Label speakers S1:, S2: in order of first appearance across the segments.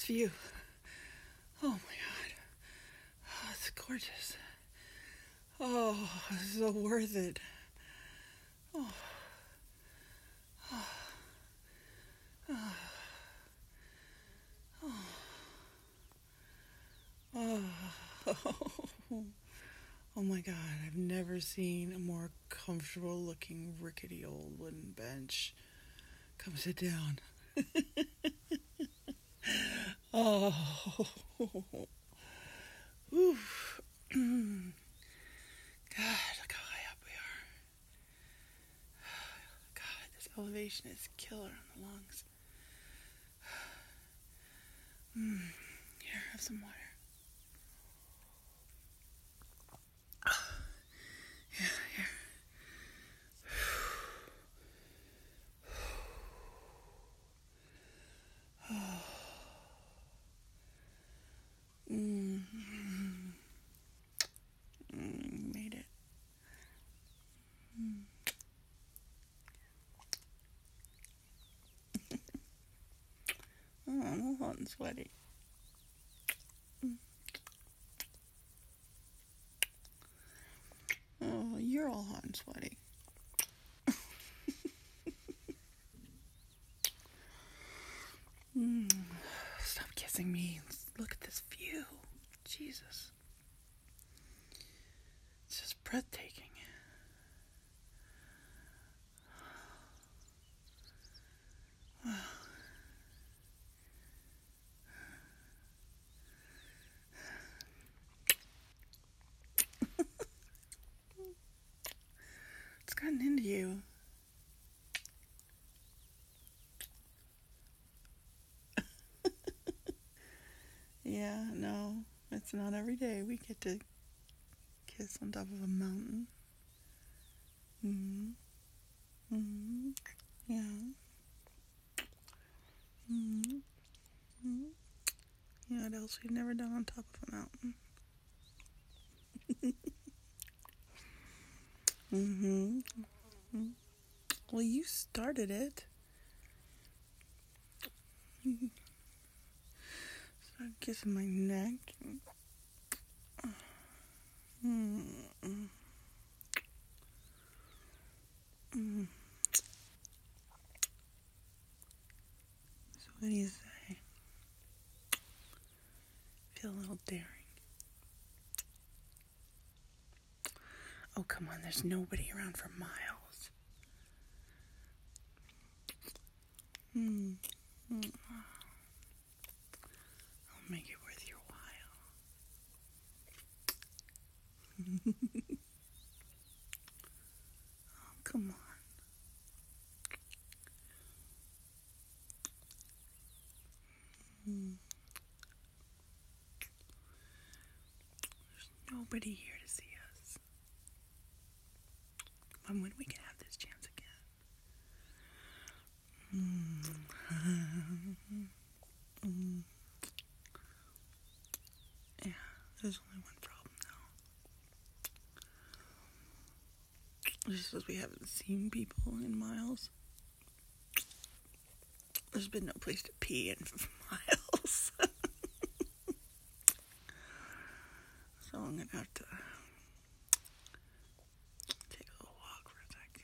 S1: view. Oh my god. Oh, it's gorgeous. Oh, it's so worth it. Oh, oh, oh my god. I've never seen a more comfortable looking rickety old wooden bench. Come sit down. Oh, oof. God, look how high up we are. God, this elevation is killer on the lungs. Here, have some water. Yeah, here. Made it. Oh, I'm all hot and sweaty. Oh, you're all hot and sweaty. Stop kissing me. Look at this view. Jesus. It's just breathtaking. It's gotten into you. Yeah, no, it's not every day we get to kiss on top of a mountain. Yeah. Yeah, what else we've never done on top of a mountain? Well, you started it. Start kissing my neck. So what do you say? Feel a little daring. Oh, come on, there's nobody around for miles. I'll make it worth your while. Oh, come on. There's nobody here to see us. When would we can have this chance again? Yeah, there's only one problem though. Just as we haven't seen people in miles. There's been no place to pee in miles. So I'm gonna have to take a little walk for a sec.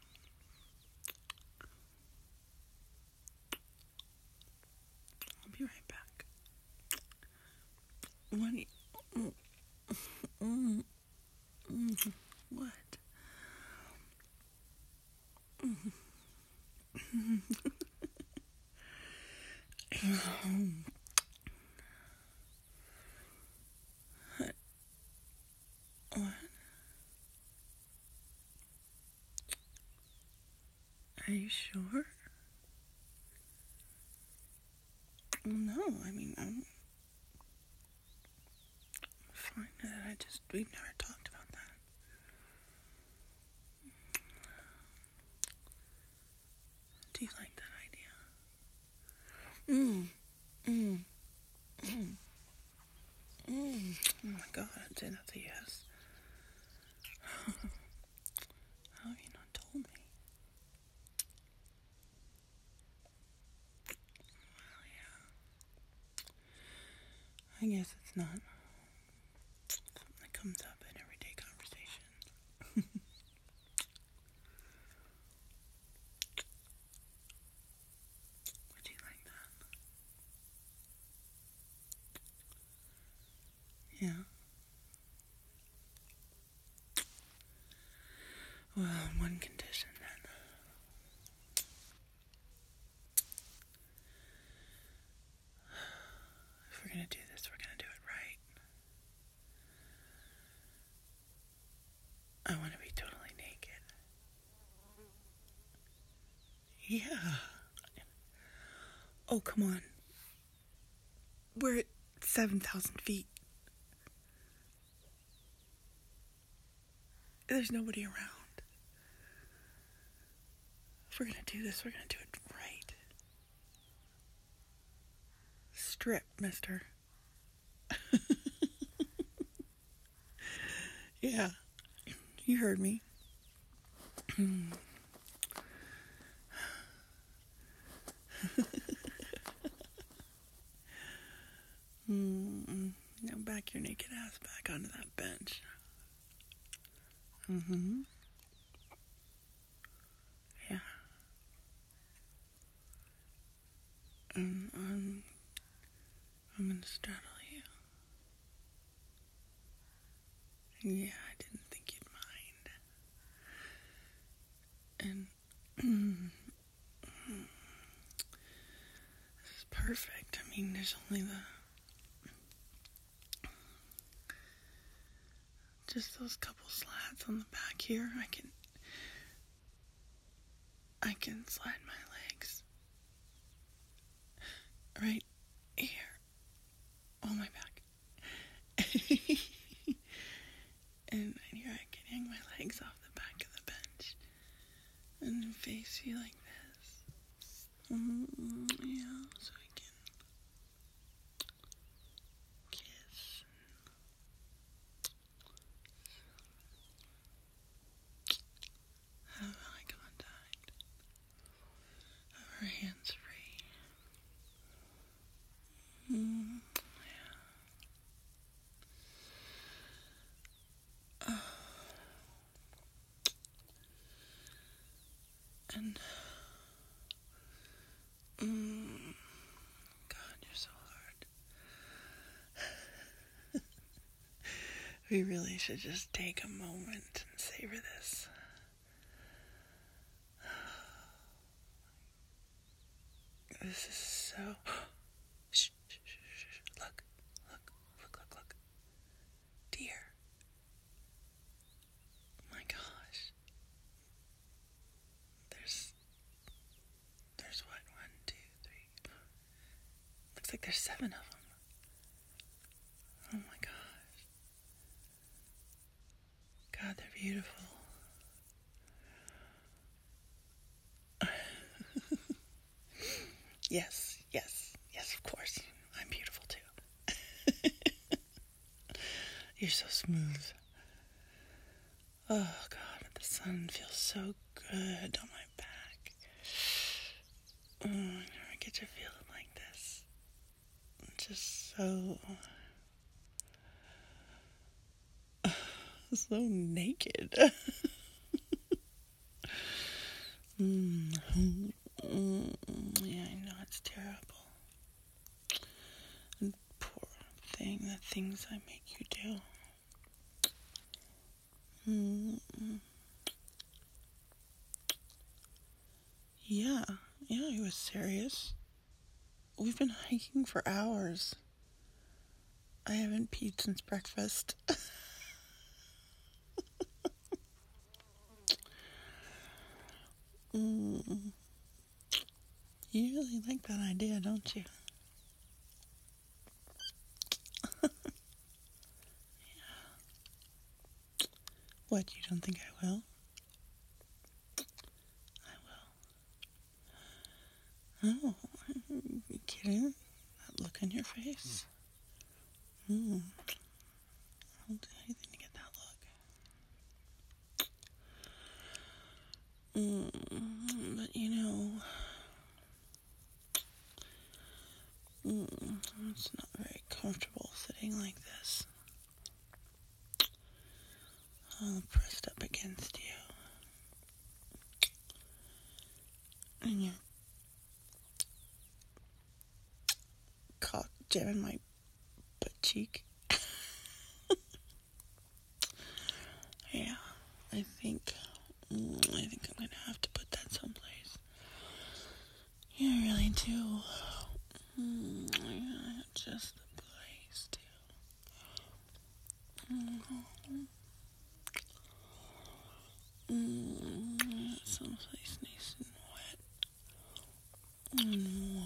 S1: I'll be right back. What do you... What? What? Are you sure? No, I mean, I'm fine. We've never talked about that. Do you like that idea? Oh my god, I'd say that's a yes. How have you not told me? Well, yeah. guess it's not something that comes up in everyday conversation. Would you like that? Yeah. Well, one condition then. If we're gonna do this, we're gonna do it right. I want to be totally naked. Yeah. Oh, come on. We're at 7,000 feet. There's nobody around. If we're gonna do this, we're gonna do it right. Strip, mister. Yeah, you heard me. Now back your naked ass back onto that bench. Yeah. I'm gonna straddle you. Yeah, I didn't think you'd mind. And this is perfect. I mean, there's only just those couple slats on the back here. I can slide my legs right here on my back. And here I can hang my legs off the back of the bench and then face you like this. Yeah, so we can kiss and have eye contact. Have our hands free. And God, you're so hard. We really should just take a moment and savor this. This is so... Shh, shh, shh, shh. Look. Deer. My gosh. There's what? 1, 2, 3. Looks like there's 7 of them. Oh my gosh. God, they're beautiful. Yes, of course. I'm beautiful too. You're so smooth. Oh God, the sun feels so good on my back. I never get to feel it like this. I'm just so naked. Yeah, I know it's terrible. And poor thing, the things I make you do. Yeah, he was serious. We've been hiking for hours. I haven't peed since breakfast. You really like that idea, don't you? Yeah. What, you don't think I will? I will. Oh, you kidding? That look on your face? I'll do anything to get that look. But you know, it's not very comfortable sitting like this, all pressed up against you, and your cock jamming my butt cheek. Yeah, I think I'm gonna have to put that someplace. You really do. Yeah, just the place to. Someplace nice and wet and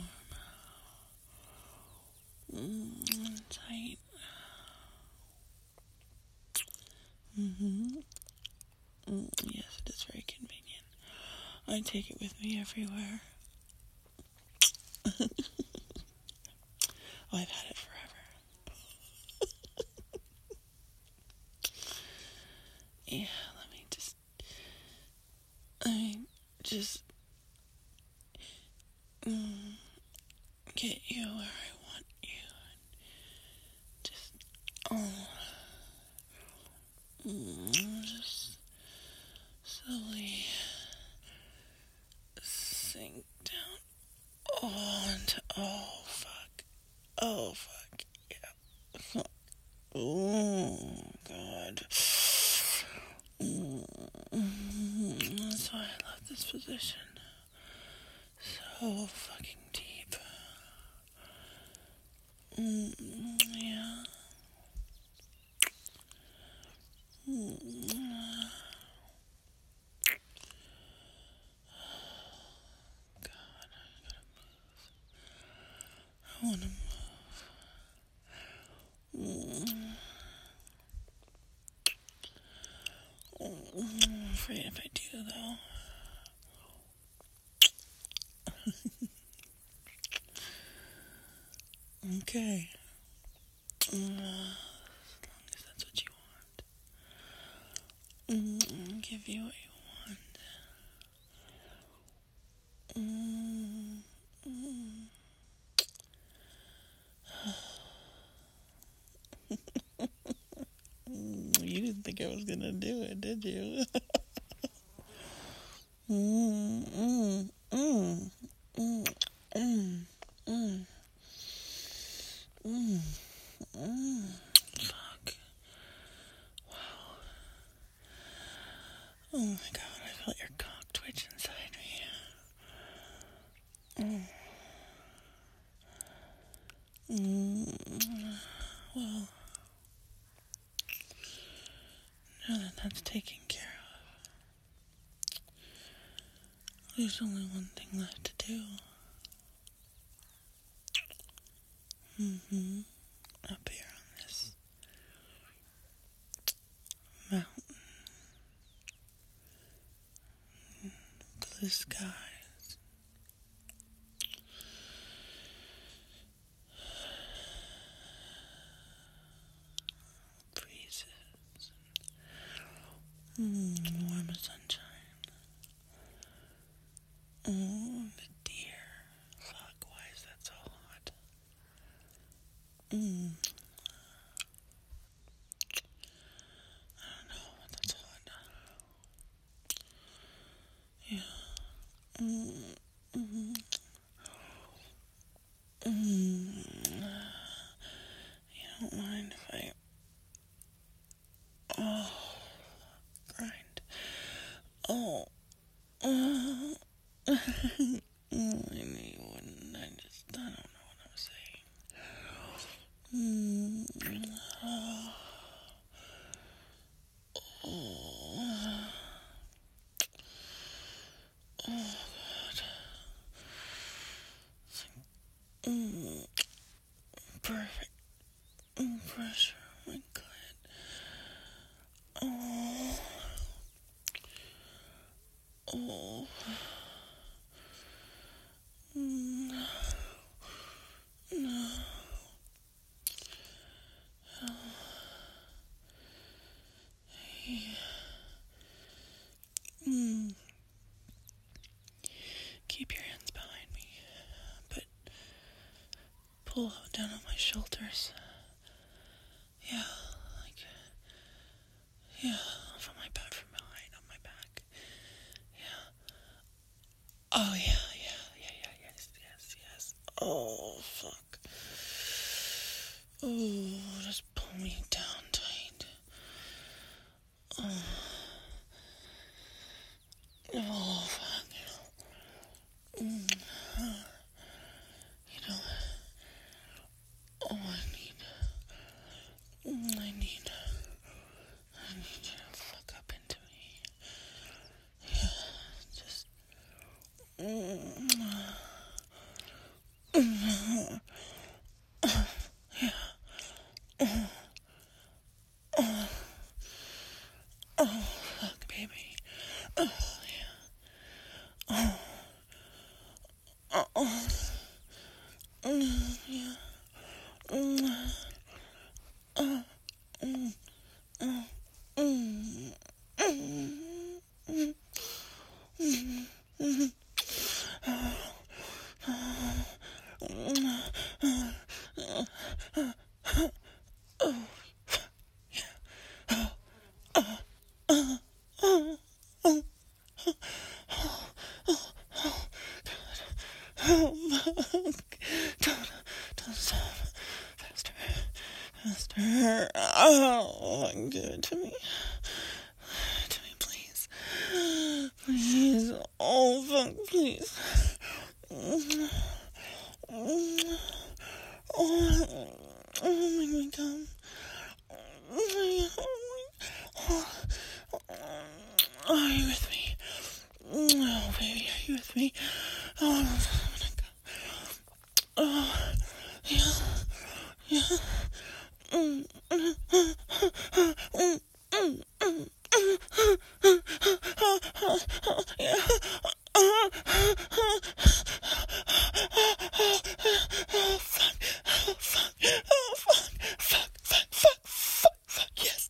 S1: warm. And tight. Yes, it is very convenient. I take it with me everywhere. Oh, I've had it forever. Yeah, let me just get you where I want you. Just, just slowly sink down. Oh, fuck. Yeah. Oh, God. That's why I love this position. So fucking deep. Yeah. God, I wanna move. I'm afraid if I do, though. Okay. As long as that's what you want. I'll give you what you want. You didn't think I was gonna do it, did you? Fuck. Oh my God, I felt your cock twitch inside me. Well, now that that's taken care of, there's only one thing left to do. Up here on this mountain, blue skies, breezes, warm sunshine. Oh, the deer. Fuck, why is that so hot? I don't know, but that's hot. Yeah. You don't mind if I grind? Oh. I knew you wouldn't. I don't know what I'm saying. Perfect. Pressure on my clit. Oh. Keep your hands behind me, but pull down on my shoulders. Yeah, like, yeah, from my back, from behind, on my back. Yeah. Oh, yes. Oh, fuck. Oh, just pull me down tight. Oh, fuck. You know, oh, I need you to fuck up into me. Yeah, just, fuck, baby. Oh, yeah. Don't stop. Faster. Oh, give it to me. To me, please. Please. Oh, fuck, please. Make me come. Are you with me? Oh, baby, are you with me? Oh, I'm gonna go. Oh, yeah. Fuck, yes.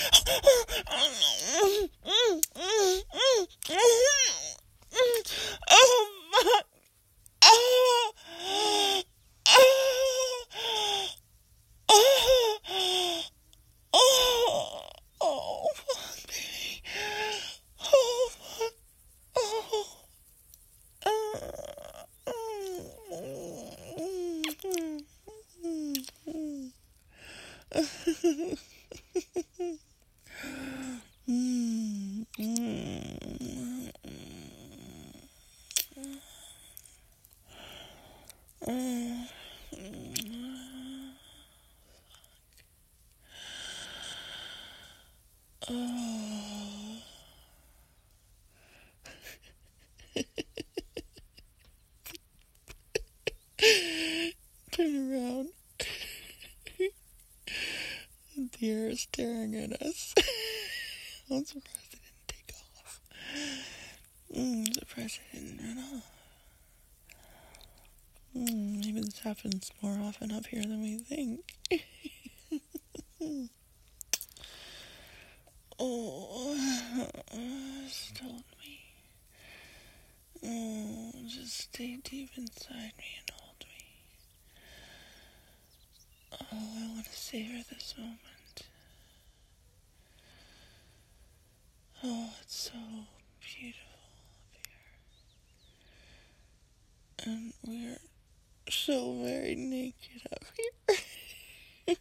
S1: Oh, fuck. Oh, fuck, baby. Oh, fuck. Turn around. The air is staring at us. I'm surprised it didn't take off. I'm surprised it didn't run off. Maybe this happens more often up here than we think. Oh, just hold me. Oh, just stay deep inside me and hold me. Oh, I want to savor this moment. Oh, it's so beautiful up here. And we're so very naked up here.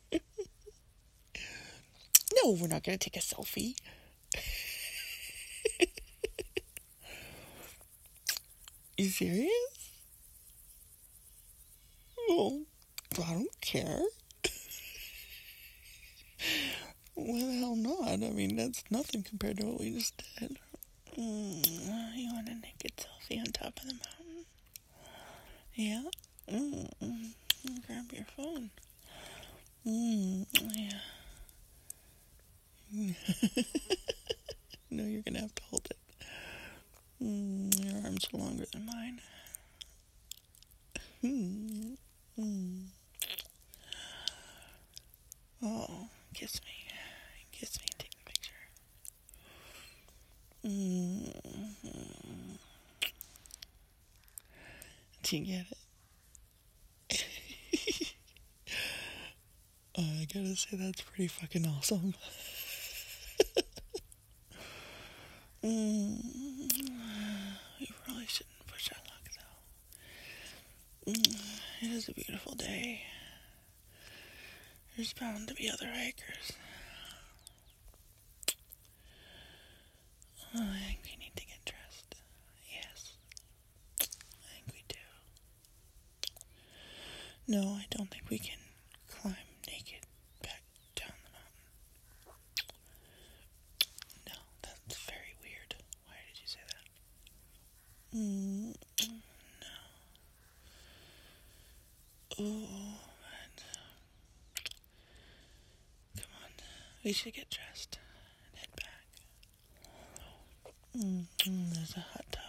S1: No, we're not going to take a selfie. You serious? Well, I don't care. Why the hell not? I mean, that's nothing compared to what we just did. You want a naked selfie on top of the mountain? Yeah? Grab your phone. Yeah. No, you're gonna have to hold it. Your arms are longer than mine. Oh, kiss me. Kiss me and take a picture. Do you get it? gotta say that's pretty fucking awesome. We probably shouldn't push our luck, though. It is a beautiful day. There's bound to be other hikers. I think we need to get dressed. Yes. I think we do. No, I don't think we can climb naked back down the mountain. No, that's very weird. Why did you say that? No. Ooh, man. Come on. We should get dressed and head back. There's a hot tub